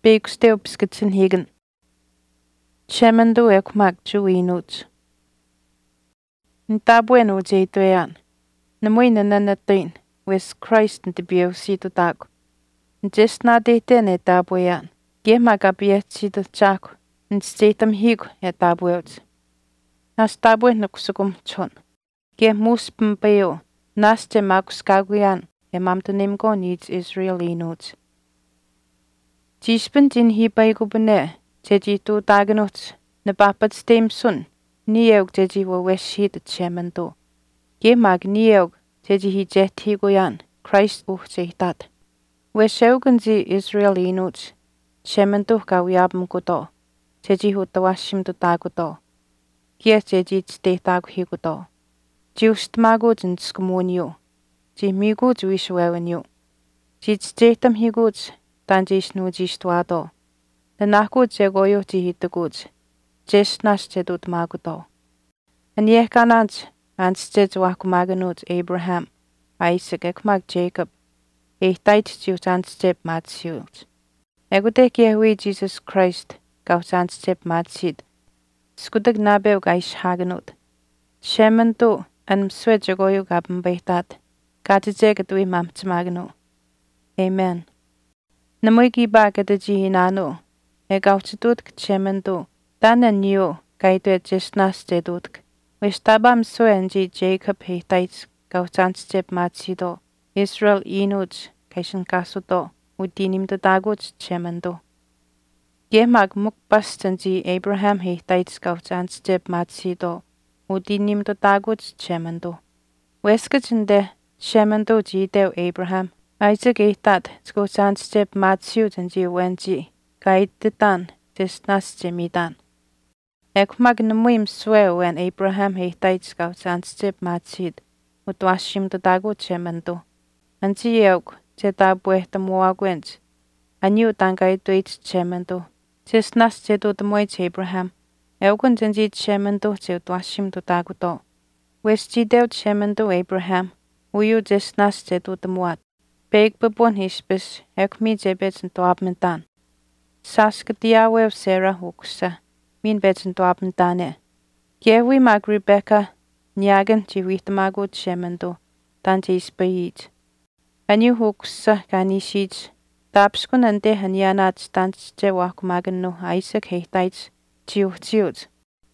Bækstev beskatsin higen. Chamando ekmak juinut. Ntabueno jaytoyan. Namoy nananatin. Wes Christ ntibiyo sito tago. Njesna deten etabuyan. Gehmak abiet sito chako. Nstjetam higo etabuyots. Nas tabue nukusukum chon. Geh muspmpayo. Nas jemakus kaguyan. Emamtanimgo needs Israel inuts. Jispen din hibay gubene. Jeji tu dagenut. Nabapat stem sun. Niyeog jeji wa weshid chemando. Gehmak niyeog. Jeji hi jet higoyan. Christ jehtat. Wesheugan zi Israel inuts. Chemando kawyabam kudo. Jeji hutawashim tu tagudo. Gie jeji tste tagu higodo. Jiustmago jinskumunyo. Jimigo juishwewenyo. Jitsjetam higuts. Tanjishnu jistuado. Nanako jegoyo jihitaguts. Jesnas jedut magudo. En yehkanans. Ans jedwakumaganut Abraham. Isaac ekmag Jacob. Eitait jiut ans jeb matsiut. Egudek yehui Jesus Christ. Gaus ans jeb matsid. Skudag nabew gaish haganut. Shemento. En mswe jegoyo gabam beitat. Gajijegatui mamtsmaganu. Amen. Namoy giba kada jihinano. Egauchitut kchemento. Tanan niyo. Gaitwe jesnas jedutk. Wishtabam suenji Jacob heitais. Gausans jeb matsido. Israel inuts. Kaishan kasudo. Udinim dadaguts chemendo. Gehmag mukbastanji Abraham heitais gausans jeb matsido. Udinim dadaguts chemendo. Weskachinde. Chemendo jidew Abraham. Isaac eitat. Gausans jeb matsiutanji wenji. Gaititan. Jesnas jemidan. Ekmag namuim swewen Abraham heitais gausans jeb matsid. Utwashim dadagu chemendo. Anji yeug. Jetabuehta muagwens. Anyu tangay duit chemendo. Jesnas jedut moich Abraham. Eugun janji chemendo jetwashim dadagu do. Wes jidew chemendo Abraham. Uyu jesnas jedut muat. Beg bebon hispes. Ekmi jebets ntoabmentan. Saskatiawew Sarah huksa. Min betsen ntoabmentane. Gewi mag Rebecca. Nyagan jiwitamagu chemendo. Tante ispayit. Anyu huksa ganishij. Tapskun ante hanyanat stans jewakumagano Isaac heitais. Jiut.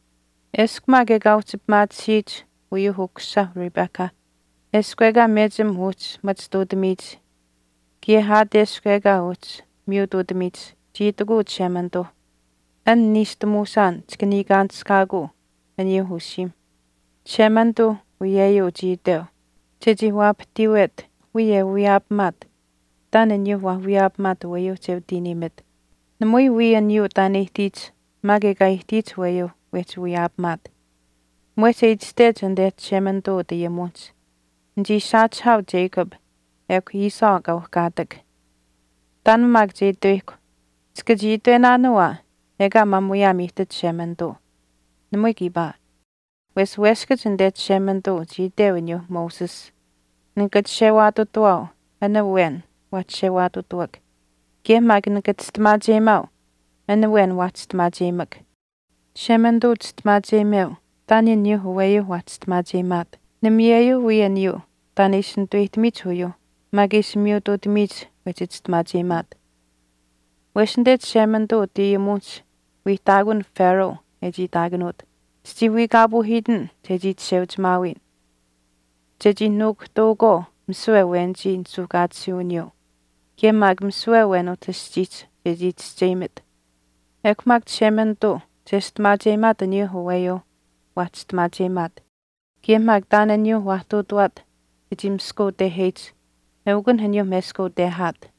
Eskmage gautip matsij. Uyu huksa Rebecca. Eskwega mejem huts matstudemits. Giehad eskwega huts. Miududemits. Jitugu chemendo. En nistamusan tskaniganskagu. Anyu hushim. Chemendo uyeyo jidew. Jeji waptiwet. Uye wiapmat. Dan en yu wiapmat weyo jew dinimit. Namoy wian yu dan eitit. Magega eitit weyo wech wiapmat. Mwech eidsted en det chemendo de yemuts. Nji shachhaw Jacob. Ek Esau gaw gadag. Dan mag jedwek. Skajitwe nanua. Ega mamuyamitet chemendo. Namoy giba. Weskach en det chemendo jidewenyo Moses. Ngat shewatu tuaw. Ana wen. Wat shewatu tuak. Gehmag ngat stmajemaw. Ana wen wat stmajemak. Chemendo stmajemew. Tanyan yu huweyo wat stmajemat. Namieyo huyan yu. Tanishin tuitmich huyo. Magish miututmich wechit stmajemat. Weshendet chemendo diyemuch. Witagun Pharaoh. Eji daganut. Stiwi gabu hidden. Tejit shewjmawin. Jeji nuk dogo. Mswe wenji nsugatsunyo. Gemag mswe weno tesjit. Jejit stjemit. Ekmag chemendo. Jestmajemat anyu huweyo. Watstmajemat. Gemag dan anyu watutwat. Jimsko de hate. Eugun hanyu mesko de hat.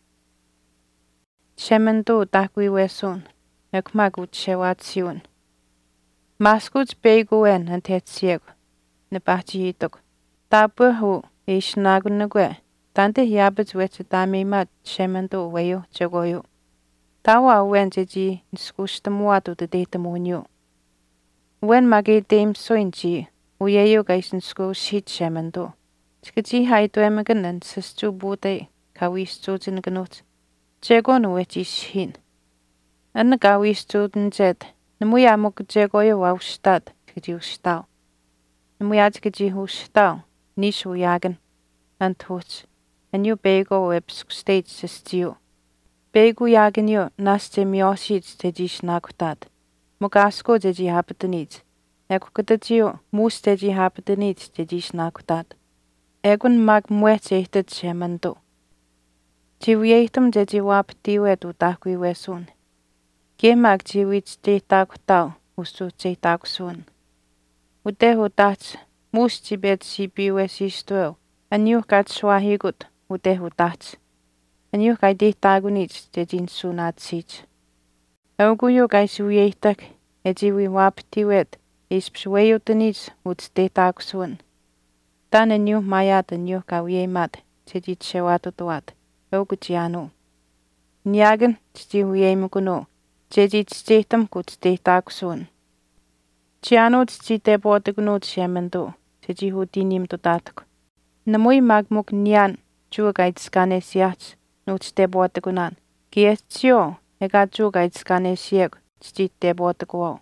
Chemendo dakwi wesun. Ekmag utshewatsyun. Maskuts beguen and tetsieg. Nebachitok. Tabuhu. Ishnagunagwe. Tante yabits wet damimat chemendo weyo jagoyo. Tawa wen jeji nskushtamuatu de datamunyo. Wen magi dame soinji. Uyeyo gaisen sku shit chemendo. Tskaji haitu emagan sistu bude. Kawis jotin ganut. Jagon wechi shin. Anna gawistuuden jet. Namuya mokjegoyo waustad kjiustau. Namuya kjihustau. Nishu yagen. Antuts. Anju bego websk stage sestiu. Begu yagen jo naste miosit te jisnakutad. Mogasko te jihapetenit. Ekukatajiu mus te jihapetenit te jisnakutad. Egun mag muetehtet shemando. Jiwieitum te jiwapetiwe tutahkui wesun. Gemag jiwits te takutau usu te takusun. Utehu tats mus jibet sibiwe sistuel. Anju kat swahigut utehu tats. Anju kai te tagunit te jinsunat sich. Auguyu kai suwieitak e jiwi wapetiwet ispsweyutenit ut te takusun. Tan anju mayat anju kawiemat te jitsewatutuat. Augujianu. Nyagen jiwieimukuno. Jejitsjetam kut te takusun. Chiano te botegunut shemendo. Jejihu dinim totatuk. Namui magmuk nyan jugaitskane siats. Nut te botegunan. Kietsio ega jugaitskane sieg. Te boteguo.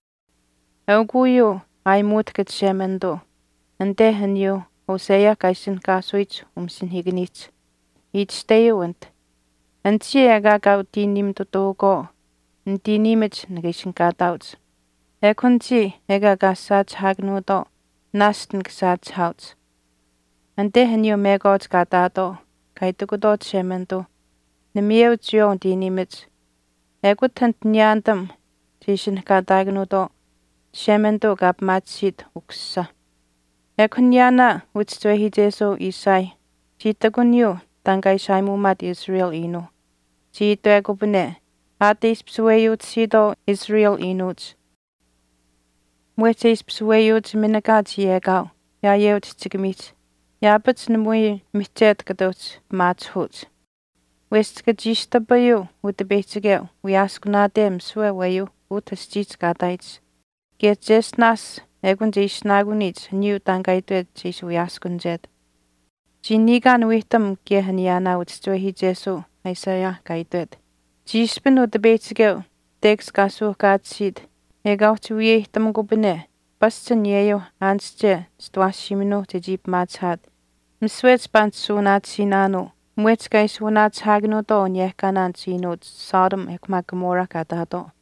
Auguyu aimutket shemendo. Ante hanyu Hosea kaisin kasuits sin hignits. Itsteuent. Antie ega gau dinim totogo. Dinimit nagishin katauts. Ekunti ega gasats hagnudo. Nasten gsats hauts. Ante hanyu megots katato. Kaitugudot shemendo. Nemieu tio dinimit. Ekutant nyantam. Tishin katagnudo. Shemendo gab matsit uksa. Ekunyana utstwehi jeso isai. Chitagunyu tangai shaimumat Israel inu. Chitwegubne. Atis psueyut sido Israel inuts. Muetis psueyut minagat yegau. Ja yeut tsigmit. Ja bets nemui mitjet gadots matshuts. West gajista bayu utebetigeu. Wiaskunadem suewayu utasjits gadaits. Get just nas. Egun jis nagunits new tangaituet jis wiaskunjet. Jinigan wihtam gehaniana utstwehi jesu. Isaiah gaituet. Jispen utebetigeu. Dex gasu gatsid. Egauti wiehtam gubine. Basten yeyo ansje stwashimino te jeep matshad. Mswets bantsunat sinano. Mwetskais wunats hagno do nyekanan sinot Sodom ekma Gomorrah kadado.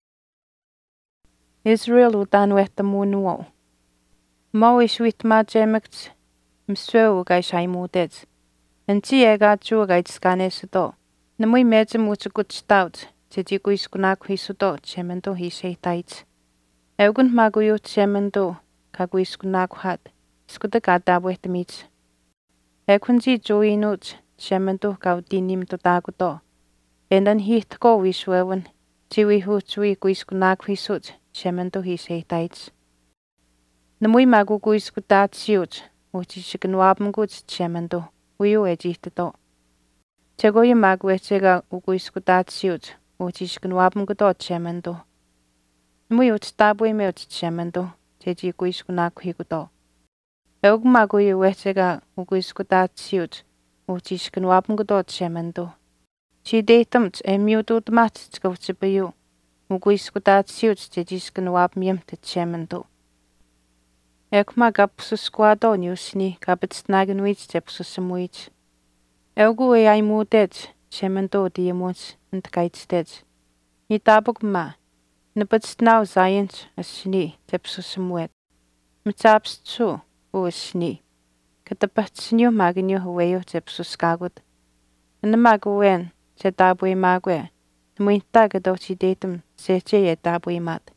Israel utan wehtamunuo. Mau iswit majemekt. Msweu gais haimudets. Anti ega jugaits ganesudo. Namui mezem utsugutstaut. Tejiguis kunakuhisudo chemendo hiseitais. Eugun maguyut chemendo kaguis kunakuhat. Skuda gadabwehtamits. Ekunji joinut chemendo gaudinim totagudo. Endan hitko wiswewen. Tiwi hutui guis kunakuhisut chemendo hiseitais. Namui maguguis kudatsiut. Uchishikanwabnguts chemendo. Uyu ejitado. Tegoyu magwechega uguis kudatsiut. Uchishikanwabngudo chemendo. Namui utstabui meut chemendo. Teji guis kunakuhigudo. Eugmaguyu wechega uguis kudatsiut. Uchishikanwabngudo chemendo. Chideitamt emiutut mat tskautsibayu. Uguis kudatsiut tejishikanwabmiemte chemendo. Ekma gapsuskwado niusni kapetsnagenuits tepsusamuits. Eugu aimutet chemendo diemuts antkaitstet. Itabugma napetsnau zayens asni tepsusamuet. Mtsapstsu uasni. Katapatsinyo maginyo huweyo tepsuskagut. Anamaguwen setabui magwe. Muinta gadochidetum seche yetabui mat.